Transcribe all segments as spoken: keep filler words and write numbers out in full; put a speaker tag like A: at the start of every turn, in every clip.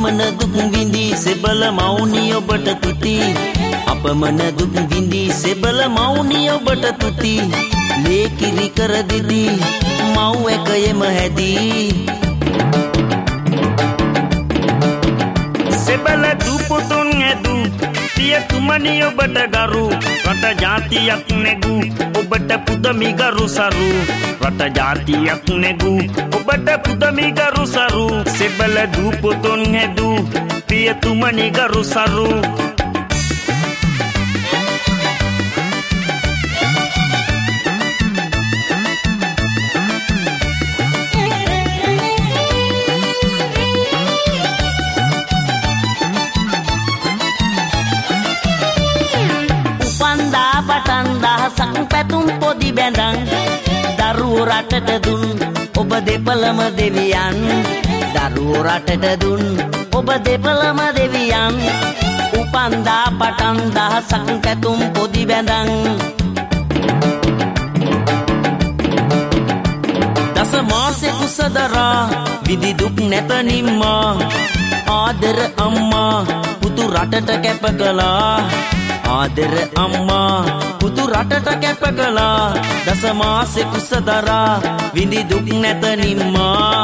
A: අපමණ දුක් විඳි සෙබල මෞනිය ඔබට තුති අපමණ දුක් විඳි සෙබල මෞනිය ඔබට තුති ලේ කිරි කර දෙති මව් එකයම හැදී
B: සෙබල දුපුතුන් ඇදු පියතුමනි ඔබට ගරු රට ජාතියක් නැගු ඔබට පුදමි ගරු සරු රට ජාතියක් නැගු ඔබට පුදමි ගරු සරු සෙබල දුපුතුන් ඇදු පියතුමනි ගරු සරු
A: දහසක් පැතුම් පොදි බැඳන් දරුවෝ රටට දුන් ඔබ දෙපළම දෙවියන් දරුවෝ රටට දුන් ඔබ දෙපළම දෙවියන් උපන්දා පටන් දහසක් පැතුම් පොදි බැඳන් දස මාසෙ කුසදරා විදි දුක් නැත නිම්මා ආදර අම්මා පුතු රටට කැප කළා ආදර අම්මා පුතු රටට කැප කළා දස මාසෙ කුසදරා විඳි දුක් නැත නිම්මා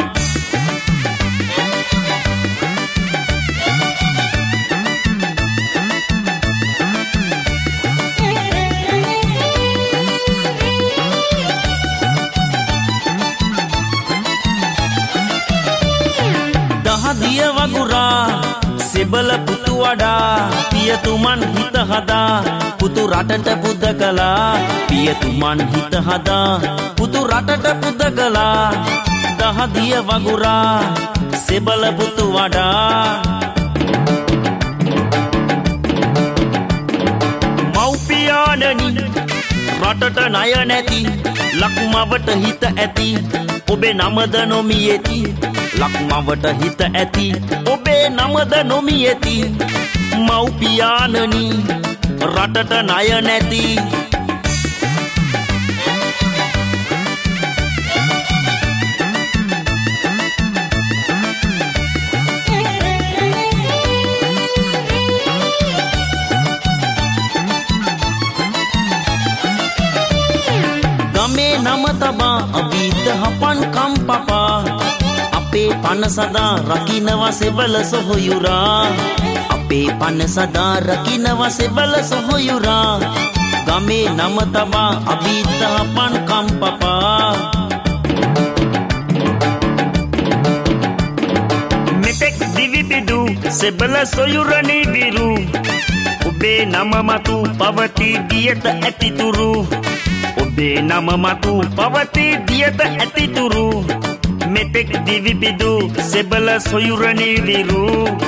A: දහදිය වගුරා සෙබල පුතු වඩා පියතුමන් හිත හදා පුතු රටට පුද කළා පියතුමන් හිත හදා පුතු රටට පුද කළා දහදිය වගුරා සෙබල පුතු වඩා මව්පියාණනි රටට ණය නැති ලක්මවට හිත ඇති ඔබේ නමද නොමියෙති ලක්මවට හිත ඇති ඔබේ නමද නොමියෙති මව්පියාණනි රටට ණය නැති ගමේ නම තබා අභීත හපන් කම්පපා අපේ පන සදා රකින්නවා සෙබල සොහොයුරා අපේ පන සදා රකින්නවා සෙබල සොහොයුරා ගමේ නම තබා අභීත හපන් කම්පපා මෙතෙක් දිවි පිදු සෙබල සොයුරනි විරු ඔබේ නම මතු පවති දියට ඇතිතුරු ඔබේ නම මතු පවති දියට ඇතිතුරු මෙතෙක් දිවි පිදු සෙබල සොයුරනි විරු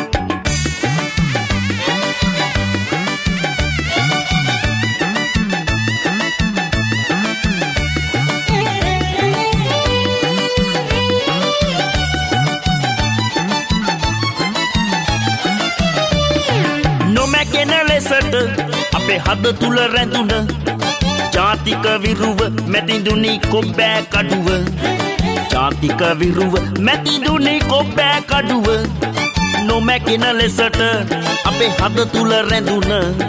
A: නොමැකෙන ලෙසට අපේ හද තුල රැඳුන ජාතික විරුව මැතිඳුනි කොබ්බෑ කඩුව ජාතික විරුව මැතිඳුනි කොබ්බෑ කඩුව නොමැකෙන ලෙසට අපේ හද තුල රැඳුන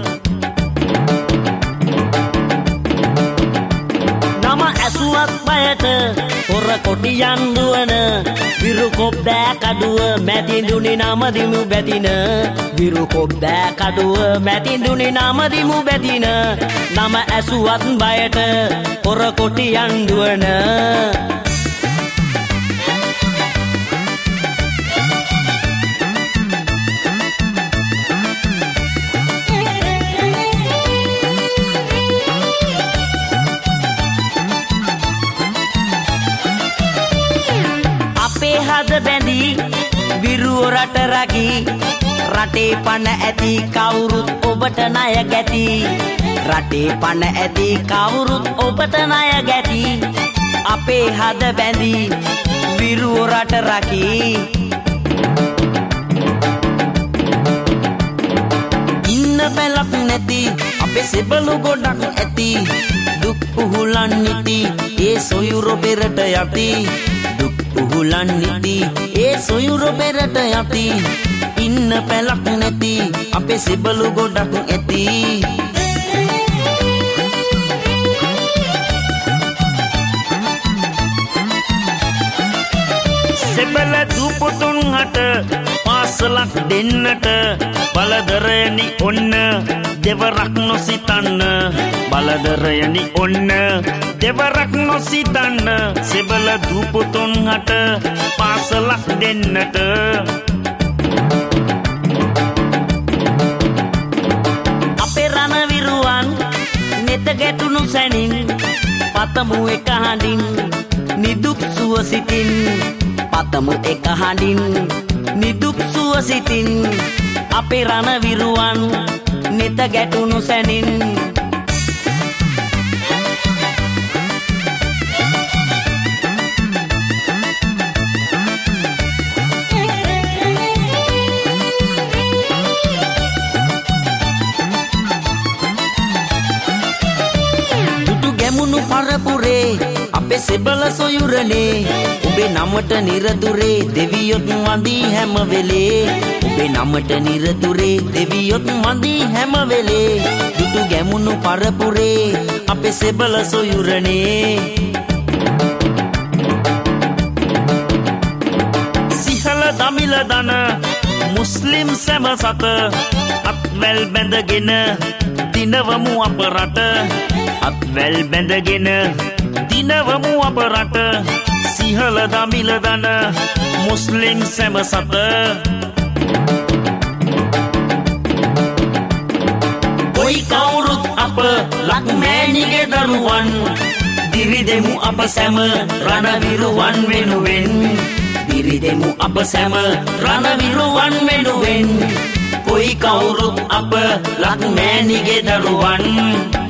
A: නම ඇසුවත් බයට හොර කොටියන් දුවන විරු කොබ්බෑ කඩුව මැතිඳුනි නම දිමු බැතින විරු කොබ්බෑ කඩුව මැතිඳුනි නම දිමු බැතින නම ඇසුවත් බයට හොර කොටියන් දුවන හද බැඳී විරුව රට රකි රටේ පන ඇති කවුරුත් ඔබට ණය ගැති රටේ පන ඇති කවුරුත් ඔබට ණය ගැති අපේ හද බැඳී විරුව රට රකි ඉන්න පැලක් නැති අපේ සෙබළු ගොඩක් ඇති දුක් උහුලන් නිති ඒ සොයුර පෙරට යති දුක් උහුලන් බුබුලන් නිති ඒ සොයුර පෙරට යති ඉන්න පැලක් නැති අපේ සෙබළු ගොඩක් ඇති
B: සෙබළ දුපුතුන් හට පාසලක් දෙන්නට බලදරයනි ඔන්න දෙවරක් නොසිතන්න බලදරයනි ඔන්න දෙවරක් නොසිතන්න සෙබළ දුපුතුන් හට පාසලක් දෙන්නට
A: අපේ රණවිරුවන් නෙත ගැටුණු සැනින් පතමු එක හඬින් නිදුක් සුව සිතින් පතමු එක හඬින් නිදුක් සුව සිතින් අපේ රණවිරුවන් නෙත ගැටුණු සැනින් දුටු ගැමුණු පරපුරේ අපේ සෙබළ සොයුරනේ ඔබේ නමට නිරතුරේ දෙවියොත් වඳී හැම වෙලේ ඔබේ නමට නිරතුරේ දෙවියොත් වඳී හැම වෙලේ දුටු ගැමුණු පරපුරේ අපේ සෙබළ සොයුරනේ
B: සිහල දමිල දන මුස්ලිම් සැම සත අත්වැල් බැඳගෙන දිනවමු අප රට අත්වැල් බැඳගෙන දිනවමු අප රට සිහල දමිල දන මුස්ලිම් සැම සත
A: කොයි කවුරුත් අප ලක්මෑණිගේ දරුවන් දිරිදෙමු අප සැම රණවිරුවන් වෙනුවෙන් දිරිදෙමු අප සැම රණවිරුවන් වෙනුවෙන් කොයි කවුරුත් අප ලක්මෑණිගේ දරුවන්